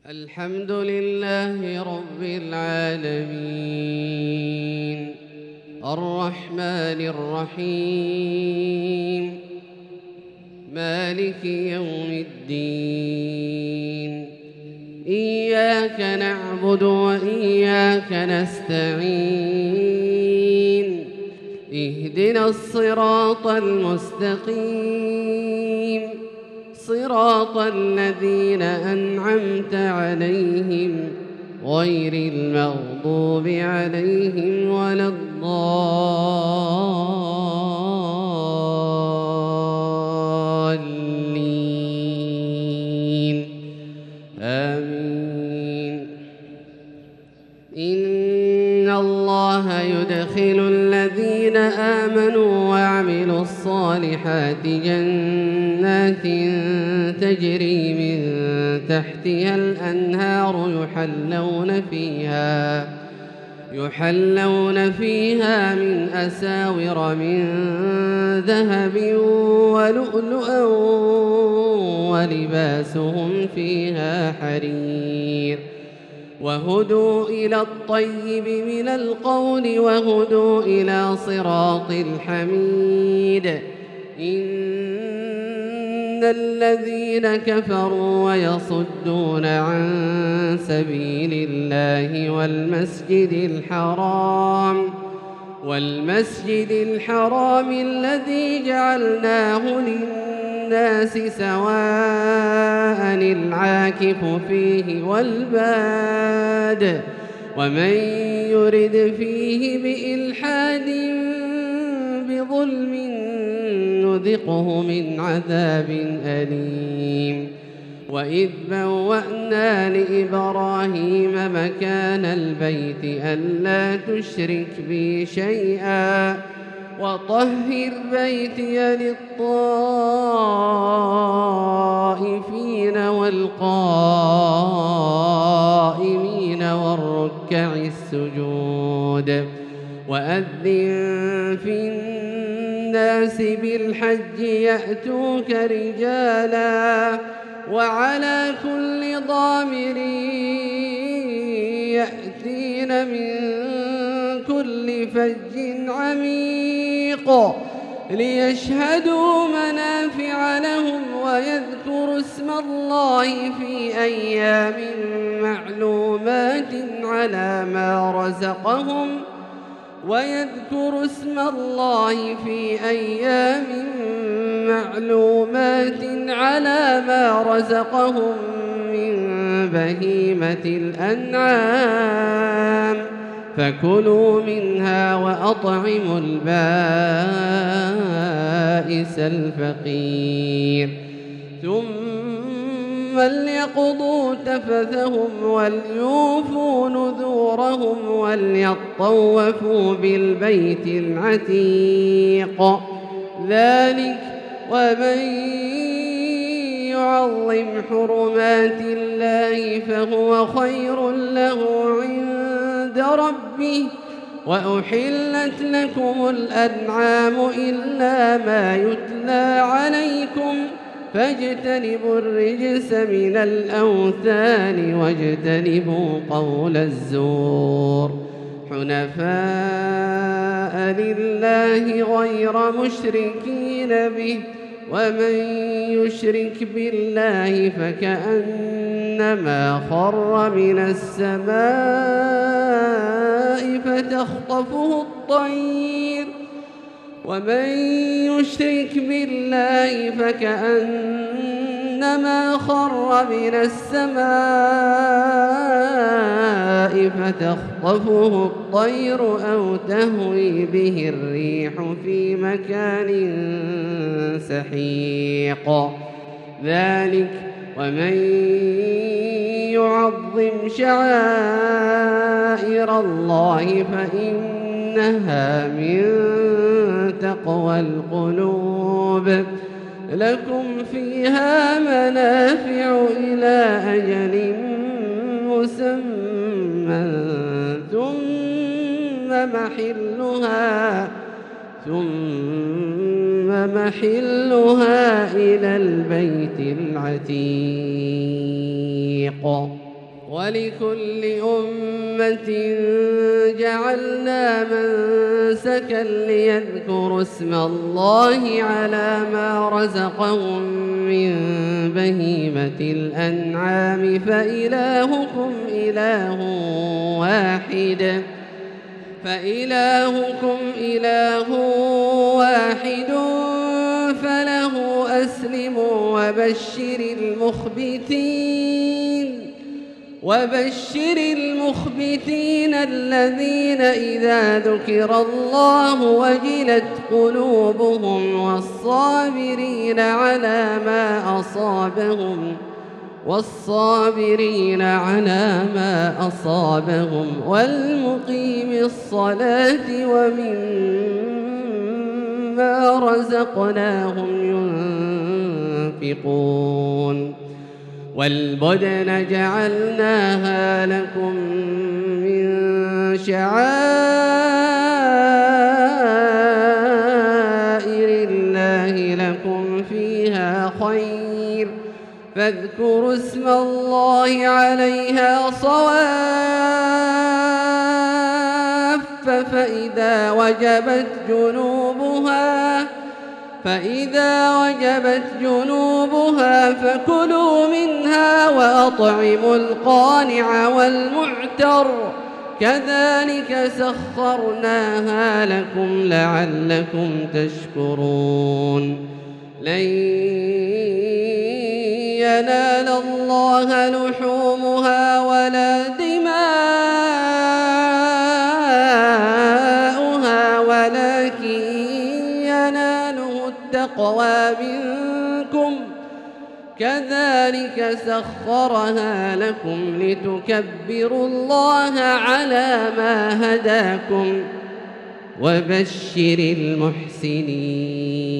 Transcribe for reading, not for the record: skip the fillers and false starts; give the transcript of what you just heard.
الحمد لله رب العالمين الرحمن الرحيم مالك يوم الدين إياك نعبد وإياك نستعين اهدنا الصراط المستقيم صراط الذين أنعمت عليهم غير المغضوب عليهم ولا الضالين آمين. إن الله يدخل الذين آمنوا وعملوا الصالحات جنات تجري من تحتها الأنهار يحلون فيها من أساور من ذهب ولؤلؤا ولباسهم فيها حرير وهدوا إلى الطيب من القول وهدوا إلى صراط الحميد. إن الذين كفروا ويصدون عن سبيل الله والمسجد الحرام الذي جعلناه للناس سواء العاكف فيه والباد ومن يرد فيه بإلحاد بظلم نذقه من عذاب أليم. وإذ بوأنا لإبراهيم مكان البيت ألا تشرك بي شيئا وطهر بيتي للطائفين والقائمين والركع السجود. وأذن في الناس بالحج يأتوك رجالا وعلى كل ضامر يأتين من كل فج عميق ليشهدوا منافع لهم ويذكروا اسم الله في أيام معلومات على ما رزقهم من بهيمة الأنعام فكلوا منها وأطعموا البائس الفقير ثم ليقضوا تفثهم وليوفوا نذورهم وليطوفوا بالبيت العتيق. ذلك ومن يعظم حرمات الله فهو خير له عند ربه. وأحلت لكم الأنعام إلا ما يتلى عليكم فاجتنبوا الرجس من الأوثان واجتنبوا قول الزور حنفاء لله غير مشركين به ومن يشرك بالله فكأنما خر من السماء فتخطفه الطير أو تهوي به الريح في مكان سحيق. ذلك ومن يعظم شعائر الله فإنها من تقوى القلوب. لكم فيها منافع إلى أجل مسمى ثم محلها إلى البيت العتيق. ولكل أمة جعلنا منسكا ليذكروا اسم الله على ما رزقهم من بهيمة الأنعام فإلهكم إله واحد فله أسلموا وبشر المخبتين الذين إذا ذكر الله وجلت قلوبهم والصابرين على ما أصابهم والمقيم الصلاة ومما رزقناهم ينفقون والبدن جعلناها لكم من شعائر الله لكم فيها خير فاذكروا اسم الله عليها صواف فإذا وجبت جنوبها فكلوا منها وأطعموا القانع والمعتر كذلك سخرناها لكم لعلكم تشكرون لن ينال الله لحومها ولا دماؤها ولكن يناله التقوى منكم كذلك سخرها لكم لتكبروا الله على ما هداكم وبشر المحسنين